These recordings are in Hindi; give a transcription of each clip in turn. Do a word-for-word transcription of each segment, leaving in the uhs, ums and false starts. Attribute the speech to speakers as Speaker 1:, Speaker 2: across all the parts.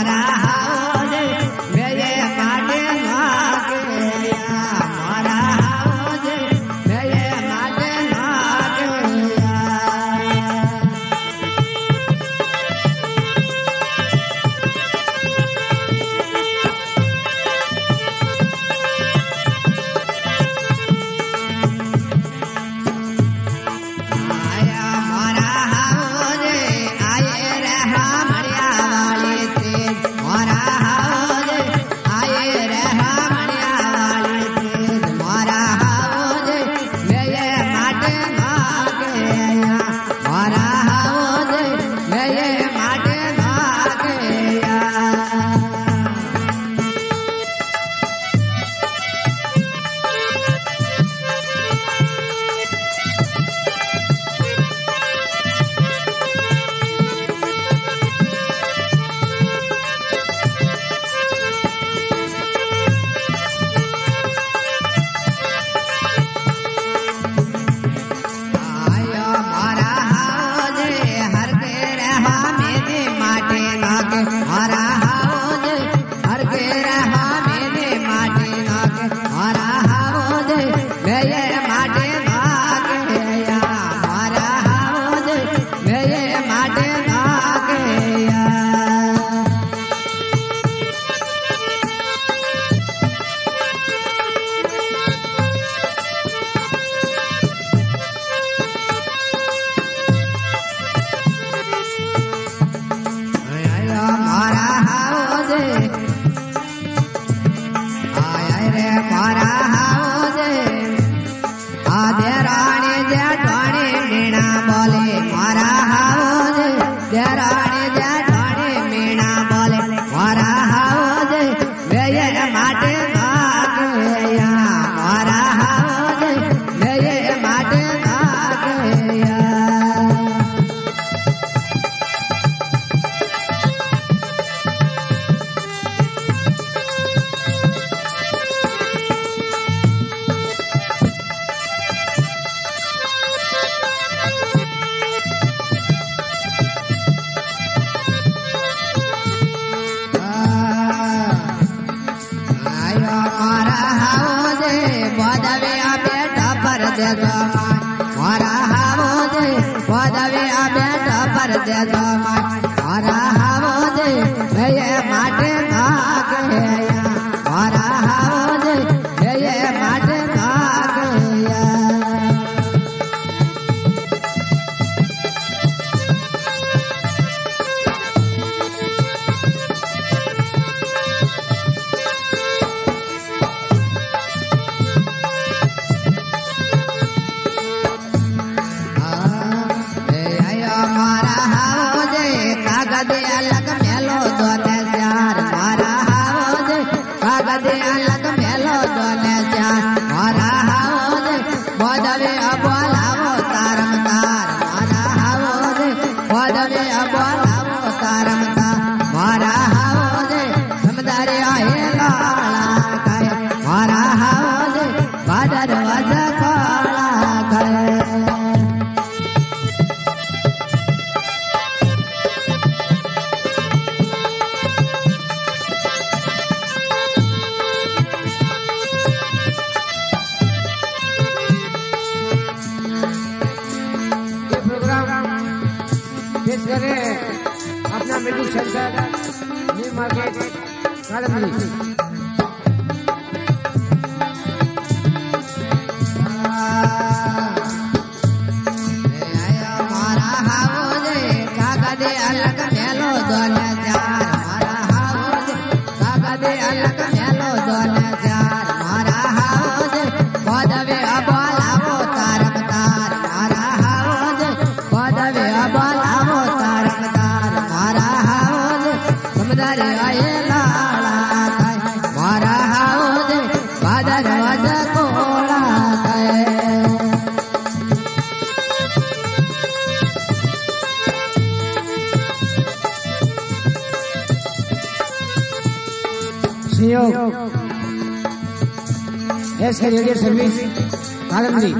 Speaker 1: एसके रेडियो सर्विस कालमनी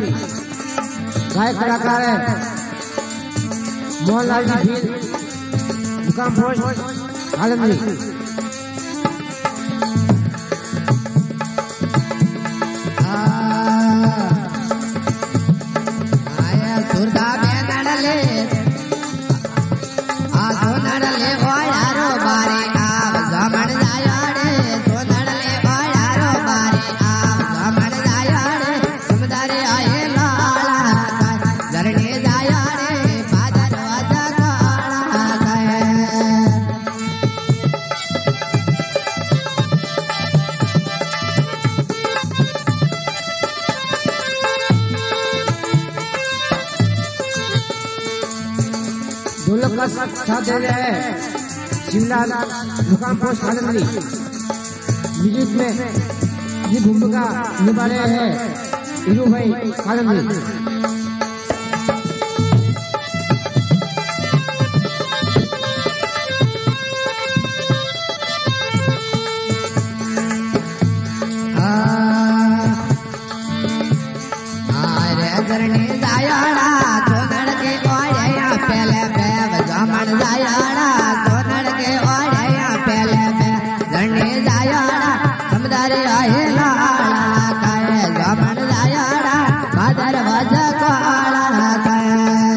Speaker 1: गायक कलाकार है मोहनलाल जी भील मुकाम पोस्ट आलमदी
Speaker 2: आया सुरदा में नडले आ तो नडले ओ यारो बारे आव जमण जायाड़े तो नडले ओ यारो बारे आव जमण जायाड़े समदारे आए लाला जरने जायाड़े बादर वादा काला गए
Speaker 1: ढोलक का साथ दे रहे हैं शिवलाल मुकाम पोस्ट आलमदी। म्यूजिक में ये भूमिका निभा रहे हैं हीरू भाई आलमदी।
Speaker 2: जरने जायाड़ा तो नड़के ओढ़या पहले बेव जमण जायाड़ा तो नड़के ओढ़या पहले बेव जरने जायाड़ा समदारे आए लाला काए जमण जायाड़ा बादर वजा काला काए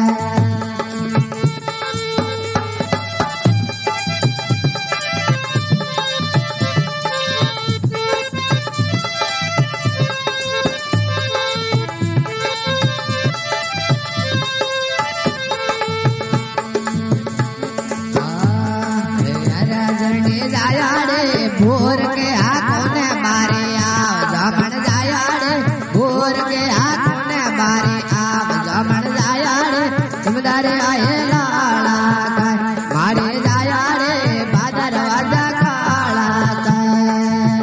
Speaker 2: जरने जायाड़े भोर के हाथों ने बारे आव जमण जायाड़े भोर के हाथों ने बारे आव जमण जायाड़े समदारे आए लाला काए मारे जायाड़े बादर वाजा काला काए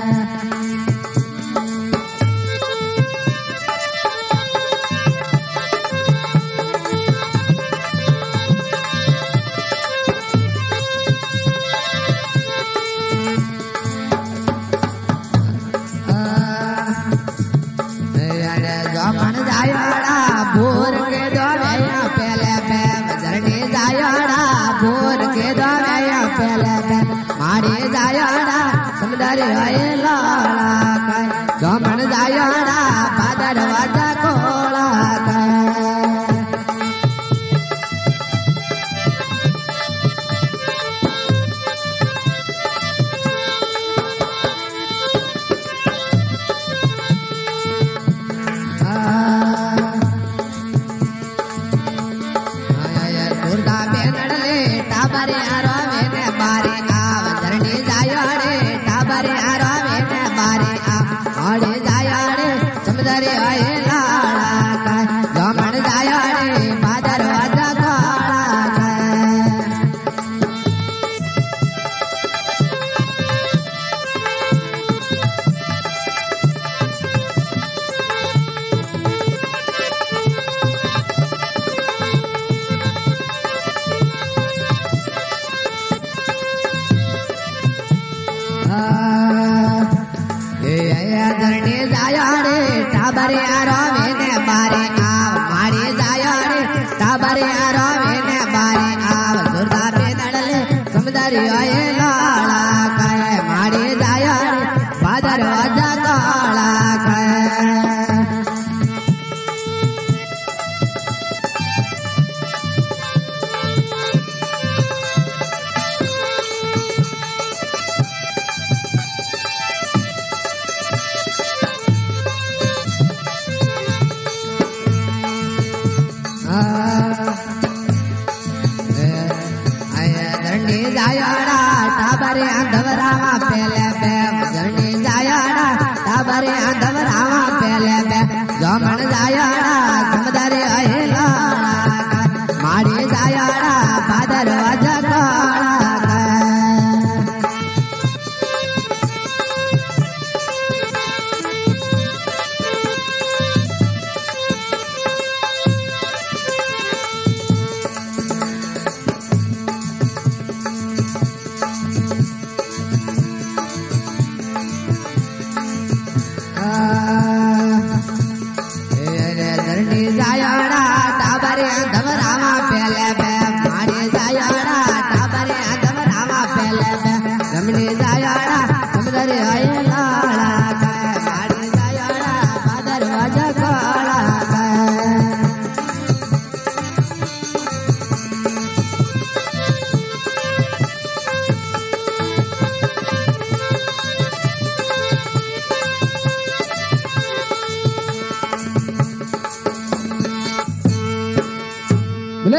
Speaker 2: जमण जायाड़ा भोर के दौड़या पहले बैम जरने जायाड़ा भोर के दौड़या पहले बैम मारे जायाड़ा समदारे आए लाला काए जमण जायाड़ा बादर वाजा कोला काए सुरदा में नडले टाबरे आरो में बारे आव जरने जायाड़े टाबरे आरो में बारे आव आड़े जायाड़े समदारे आए लाला काए जमण जायाड़े बादर वाजा काला काए जरने जायाड़े टाबरे आरो में बारे आव मारे जायाड़े टाबरे आरो में बारे आव सुरदा पे नडले समदारे आए लाला काए मारे जायाड़े बादर वाजा काला काए जरने जायाड़ा टाबरे अंधवरावा पहले बैम जरने जायाड़ा टाबरे अंधवरावा पहले बैम जमण जायाड़ा समदारे आए लाला काए मारे जायाड़ा बादर वाजा काला काए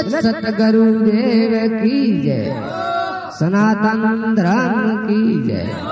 Speaker 2: बोले सतगुरुदेव की जय, सनातन धर्म की जय।